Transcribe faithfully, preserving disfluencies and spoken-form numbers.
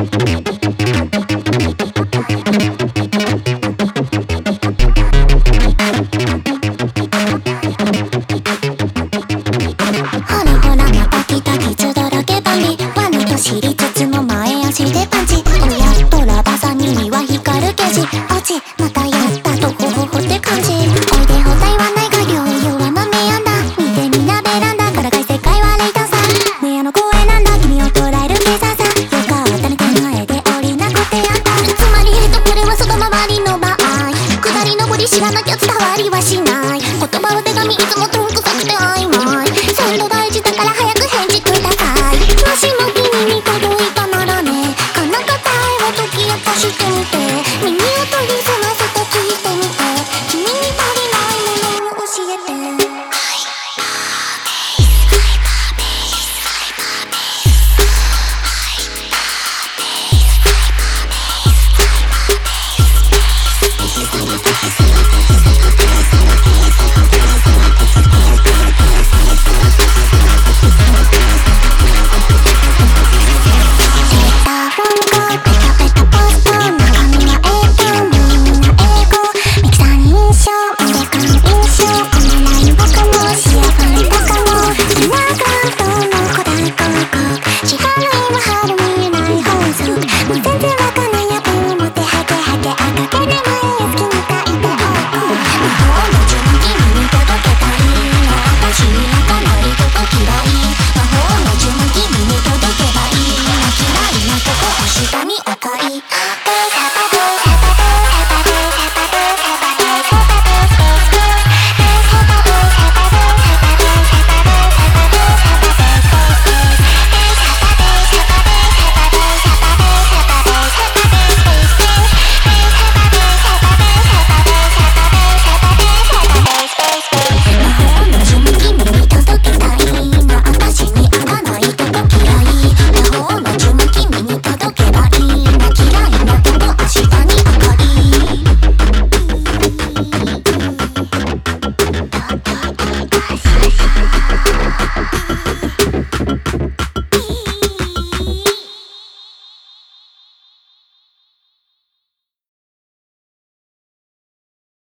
知りつつも前足でパンチ。おやっとラバサミには光るゲージ。落ちまたやったとほほほって感じ。おいで放題はないが療養は豆やんだ。見てみなベランダからかい世界はレイターさ。ねえあの声なんだ君を捉える計算さ。よかったね手前で降りなくてやった。つまりヘッドこれは外回りの場合。下り上り知らなきゃ伝わりはしない。言葉は手紙いつもと